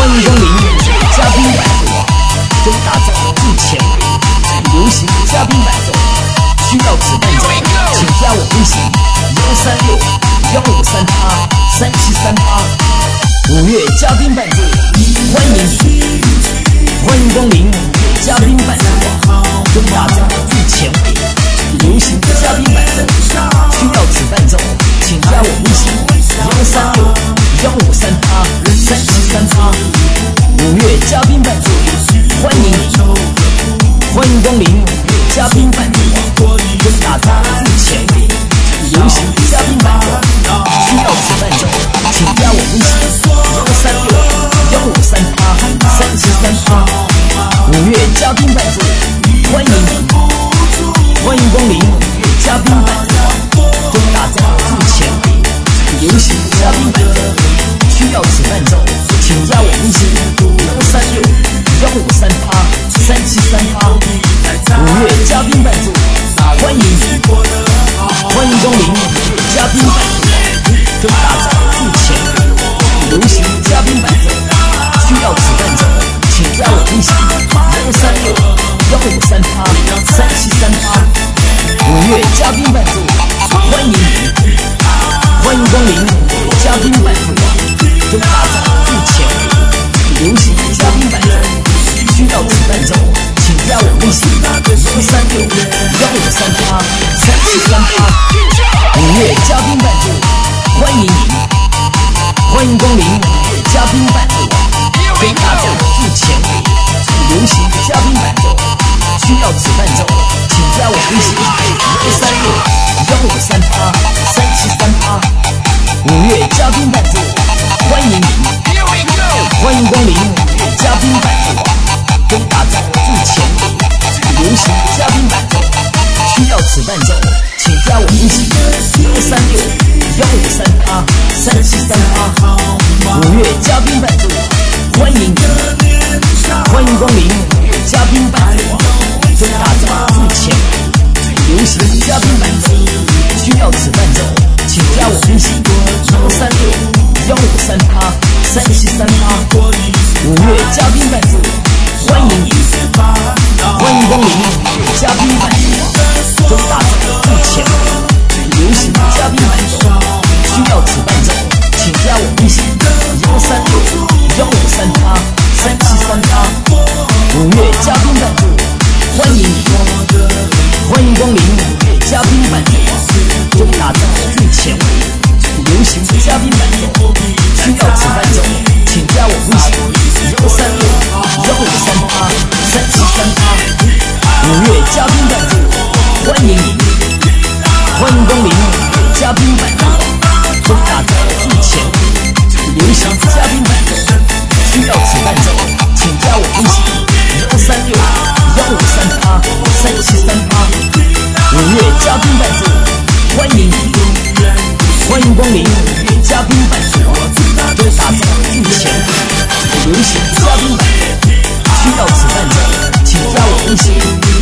欢迎光临嘉宾伴奏网，中打造最前卫、最流行嘉宾伴奏。需要此伴奏，请加我微信136-153-3738。5月嘉宾伴奏，欢迎光临嘉宾伴奏网，中打造最前卫、最流行嘉宾伴奏。需要此伴奏，请加我微信136-153-3738。5月嘉宾伴奏，欢迎光临嘉宾伴奏网，中打造最前卫、最流行嘉宾伴奏。需要此伴奏，请加我微信136-153-3738。5月嘉宾伴奏，欢迎光临嘉宾伴奏网，中打造最前卫、最流行嘉宾伴奏。需要此伴奏，请加我微信136-153-3738。5月嘉宾伴奏，欢迎光临嘉宾伴奏网，中打造最前卫、最流行嘉宾伴奏。需要此伴奏，请加我微信136-153-3738。5月嘉宾伴奏，欢迎光临嘉宾伴奏网，中打造最前卫、最流行嘉宾伴奏。需要此伴奏，请加我微信136-153-3738。5月嘉宾伴奏，欢迎光临嘉宾伴奏网，中打造最前卫、最流行嘉宾伴奏。需要此伴奏，请加我微信136-153-3738。5月嘉宾伴奏，欢迎光临嘉宾伴奏网，中打造最前卫、最流行嘉宾伴奏。需要此伴奏，请加我微信136-153-3738。5月嘉宾伴奏，欢迎光临嘉宾伴奏网，中打造最前卫、最流行嘉宾伴奏。需要此伴奏，请加我微信136-153-3738。5月嘉宾伴奏，欢迎光临嘉宾伴奏网，中打造最前卫、最流行嘉宾伴奏。需要此伴奏，请加我微信136-153-3738。5月嘉宾伴奏，欢迎光临嘉宾伴奏网，中打造最前卫、最流行嘉宾伴奏。需要此伴奏，请加我微信136-153-3738。5月嘉宾伴奏，欢迎光临嘉宾伴奏网，中打造最前卫、最流行嘉宾伴奏。需要此伴奏，请加我微信136-153-3738。5月嘉宾伴奏，欢迎光临嘉宾伴奏网，中打造最前卫、最流行嘉宾伴奏。需要此伴奏，请加我微信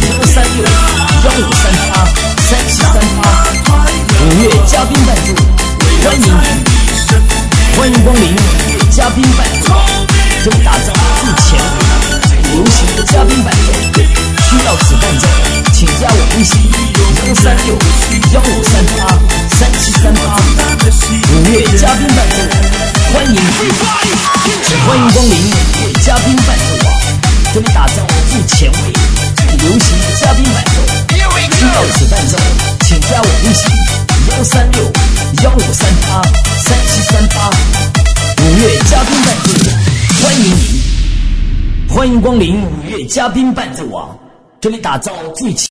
136-153-3738。5月嘉宾伴奏，欢迎光临嘉宾伴奏网，中打造最前卫、最流行嘉宾伴奏。需要此伴奏，请加我微信136-153-3738。5月嘉宾伴奏，欢迎光临嘉宾伴奏网，中打造最前卫、最流行嘉宾伴奏。需要此伴奏，请加我微信136-153-3738。5月嘉宾伴奏，欢迎光临5月嘉宾伴奏网，这里打造最前